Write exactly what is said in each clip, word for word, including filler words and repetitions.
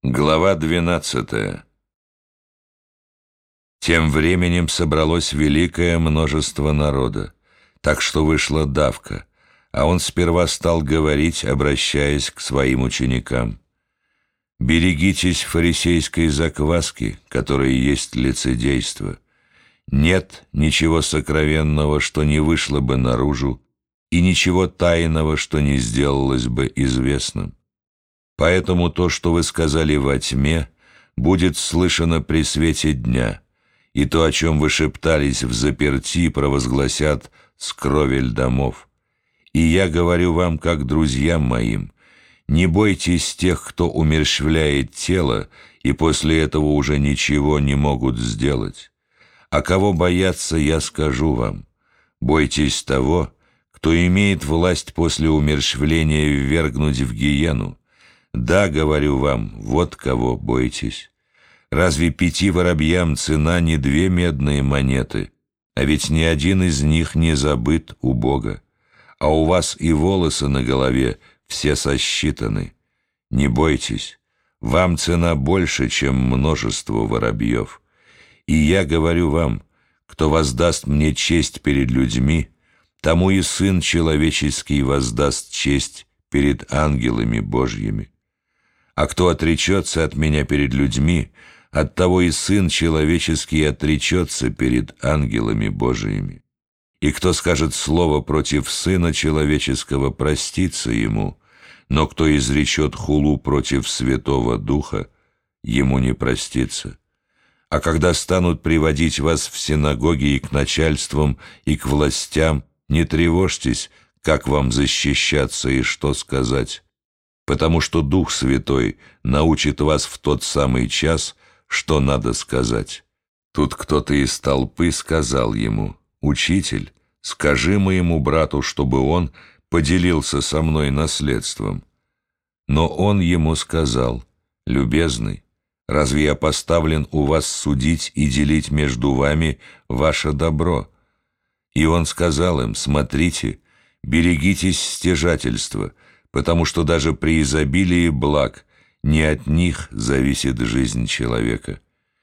Глава двенадцатая. Тем временем собралось великое множество народа, так что вышла давка, а он сперва стал говорить, обращаясь к своим ученикам: «Берегитесь фарисейской закваски, которая есть лицедейство. Нет ничего сокровенного, что не вышло бы наружу, и ничего тайного, что не сделалось бы известным. Поэтому то, что вы сказали во тьме, будет слышано при свете дня, и то, о чем вы шептались в заперти, провозгласят скровель домов. И я говорю вам, как друзьям моим: не бойтесь тех, кто умерщвляет тело, и после этого уже ничего не могут сделать. А кого бояться, я скажу вам: бойтесь того, кто имеет власть после умерщвления ввергнуть в гиену. Да, говорю вам, вот кого бойтесь. Разве пяти воробьям цена не две медные монеты? А ведь ни один из них не забыт у Бога. А у вас и волосы на голове все сосчитаны. Не бойтесь, вам цена больше, чем множество воробьев. И я говорю вам, кто воздаст мне честь перед людьми, тому и Сын Человеческий воздаст честь перед ангелами Божьими. А кто отречется от меня перед людьми, от того и Сын Человеческий отречется перед ангелами Божиими. И кто скажет слово против Сына Человеческого, простится ему, но кто изречет хулу против Святого Духа, ему не простится. А когда станут приводить вас в синагоги и к начальствам, и к властям, не тревожьтесь, как вам защищаться и что сказать, потому что Дух Святой научит вас в тот самый час, что надо сказать». Тут кто-то из толпы сказал ему: «Учитель, скажи моему брату, чтобы он поделился со мной наследством». Но он ему сказал: «Любезный, разве я поставлен у вас судить и делить между вами ваше добро?» И он сказал им: «Смотрите, берегитесь стяжательства, потому что даже при изобилии благ не от них зависит жизнь человека».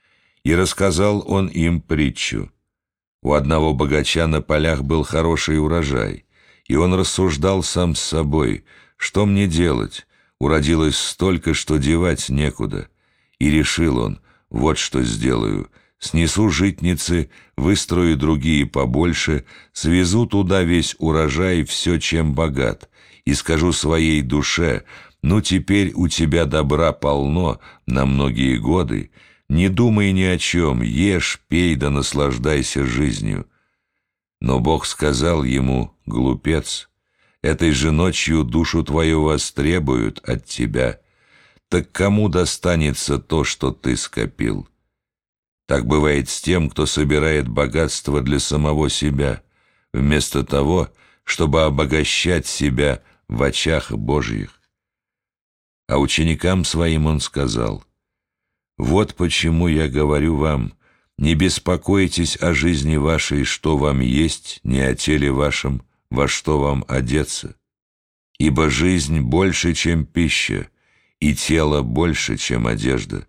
И рассказал он им притчу. У одного богача на полях был хороший урожай, и он рассуждал сам с собой: «Что мне делать? Уродилось столько, что девать некуда». И решил он: «Вот что сделаю. Снесу житницы, выстрою другие побольше, свезу туда весь урожай, все, чем богат, и скажу своей душе: ну, теперь у тебя добра полно на многие годы, не думай ни о чем, ешь, пей да наслаждайся жизнью». Но Бог сказал ему: «Глупец, этой же ночью душу твою востребуют от тебя. Так кому достанется то, что ты скопил?» Так бывает с тем, кто собирает богатство для самого себя, вместо того, чтобы обогащать себя в очах Божьих. А ученикам своим он сказал: «Вот почему я говорю вам, не беспокойтесь о жизни вашей, что вам есть, не о теле вашем, во что вам одеться. Ибо жизнь больше, чем пища, и тело больше, чем одежда.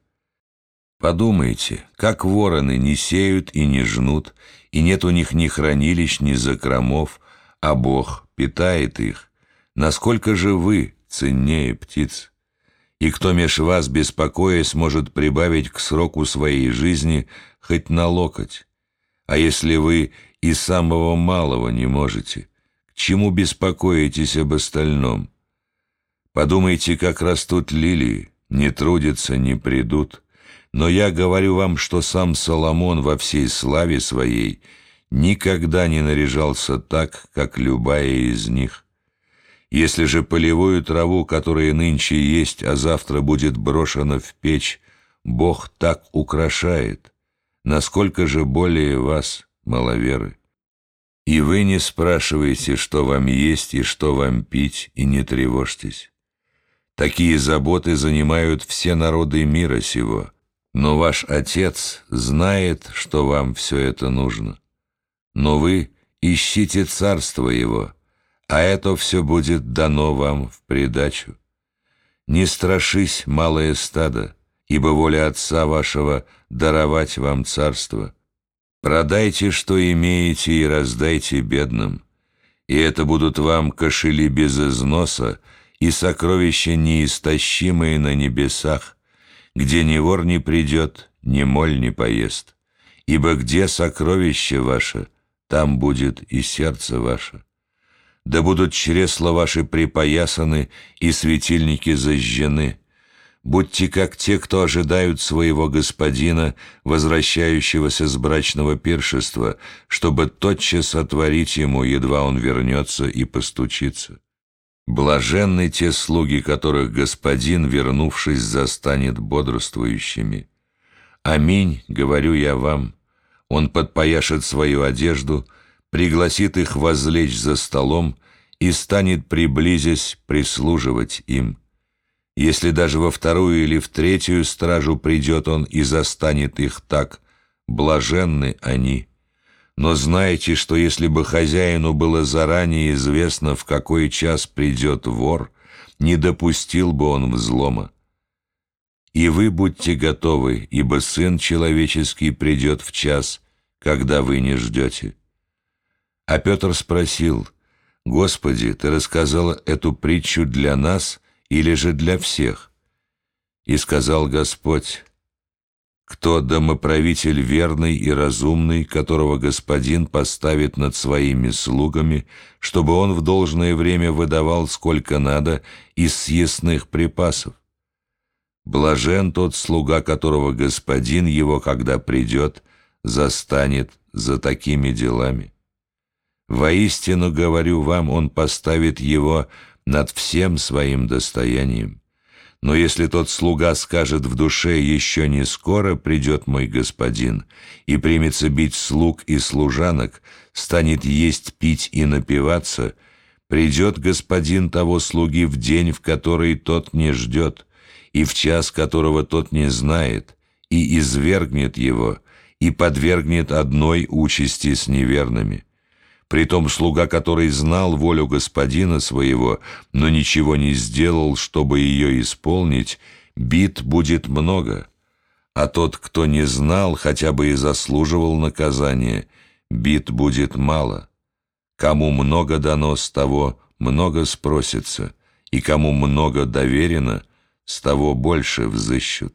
Подумайте, как вороны не сеют и не жнут, и нет у них ни хранилищ, ни закромов, а Бог питает их. Насколько же вы ценнее птиц? И кто меж вас, беспокоясь, может прибавить к сроку своей жизни хоть на локоть? А если вы и самого малого не можете, к чему беспокоитесь об остальном? Подумайте, как растут лилии, не трудятся, не придут. Но я говорю вам, что сам Соломон во всей славе своей никогда не наряжался так, как любая из них. Если же полевую траву, которая нынче есть, а завтра будет брошена в печь, Бог так украшает, насколько же более вас, маловеры? И вы не спрашиваете, что вам есть и что вам пить, и не тревожьтесь. Такие заботы занимают все народы мира сего. Но ваш Отец знает, что вам все это нужно. Но вы ищите Царство Его, а это все будет дано вам в придачу. Не страшись, малое стадо, ибо воля Отца вашего даровать вам царство. Продайте, что имеете, и раздайте бедным, и это будут вам кошели без износа и сокровища неистощимые на небесах, где ни вор не придет, ни моль не поест. Ибо где сокровище ваше, там будет и сердце ваше. Да будут чресла ваши припоясаны и светильники зажжены. Будьте как те, кто ожидают своего господина, возвращающегося с брачного пиршества, чтобы тотчас отворить ему, едва он вернется и постучится. Блаженны те слуги, которых господин, вернувшись, застанет бодрствующими. Аминь, говорю я вам. Он подпояшет свою одежду, пригласит их возлечь за столом и станет, приблизясь, прислуживать им. Если даже во вторую или в третью стражу придет он и застанет их так, блаженны они. Но знайте, что если бы хозяину было заранее известно, в какой час придет вор, не допустил бы он взлома. И вы будьте готовы, ибо Сын Человеческий придет в час, когда вы не ждете». А Петр спросил: «Господи, ты рассказал эту притчу для нас или же для всех?» И сказал Господь: «Кто домоправитель верный и разумный, которого господин поставит над своими слугами, чтобы он в должное время выдавал сколько надо из съестных припасов? Блажен тот слуга, которого господин его, когда придет, застанет за такими делами. Воистину, говорю вам, он поставит его над всем своим достоянием. Но если тот слуга скажет в душе: еще не скоро придет мой господин, и примется бить слуг и служанок, станет есть, пить и напиваться, придет господин того слуги в день, в который тот не ждет, и в час, которого тот не знает, и извергнет его, и подвергнет одной участи с неверными. Притом слуга, который знал волю господина своего, но ничего не сделал, чтобы ее исполнить, бит будет много. А тот, кто не знал, хотя бы и заслуживал наказания, бит будет мало. Кому много дано, с того много спросится, и кому много доверено, с того больше взыщут.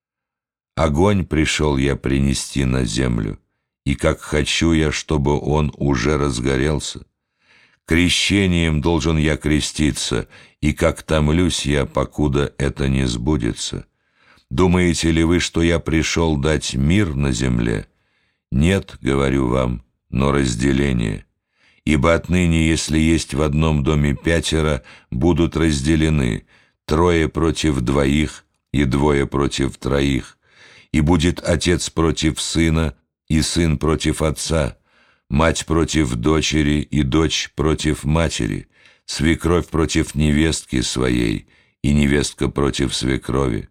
Огонь пришел я принести на землю, и как хочу я, чтобы он уже разгорелся. Крещением должен я креститься, и как томлюсь я, покуда это не сбудется. Думаете ли вы, что я пришел дать мир на земле? Нет, говорю вам, но разделение. Ибо отныне, если есть в одном доме пятеро, будут разделены, трое против двоих и двое против троих. И будет отец против сына, и сын против отца, мать против дочери, и дочь против матери, свекровь против невестки своей, и невестка против свекрови.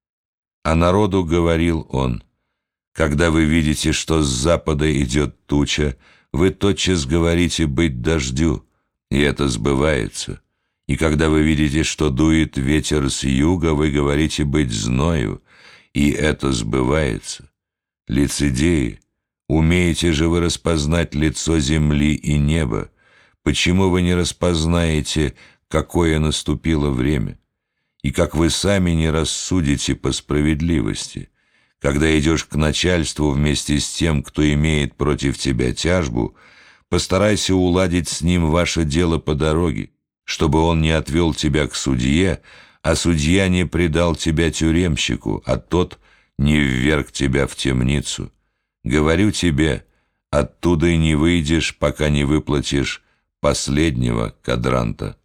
А народу говорил он: когда вы видите, что с запада идет туча, вы тотчас говорите: быть дождю, и это сбывается. И когда вы видите, что дует ветер с юга, вы говорите: быть зною, и это сбывается. Лицедеи, умеете же вы распознать лицо земли и неба? Почему вы не распознаете, какое наступило время? И как вы сами не рассудите по справедливости? Когда идешь к начальству вместе с тем, кто имеет против тебя тяжбу, постарайся уладить с ним ваше дело по дороге, чтобы он не отвел тебя к судье, а судья не предал тебя тюремщику, а тот не вверг тебя в темницу. Говорю тебе, оттуда и не выйдешь, пока не выплатишь последнего кадранта.